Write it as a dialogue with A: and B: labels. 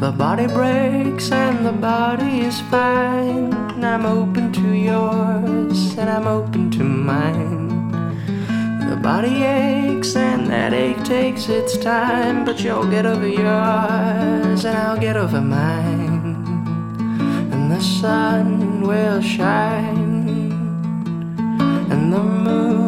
A: The body breaks and the body is fine. I'm open to yours and I'm open to mine. The body aches and that ache takes its time, but you'll get over yours and I'll get over mine. The sun will shine and the moon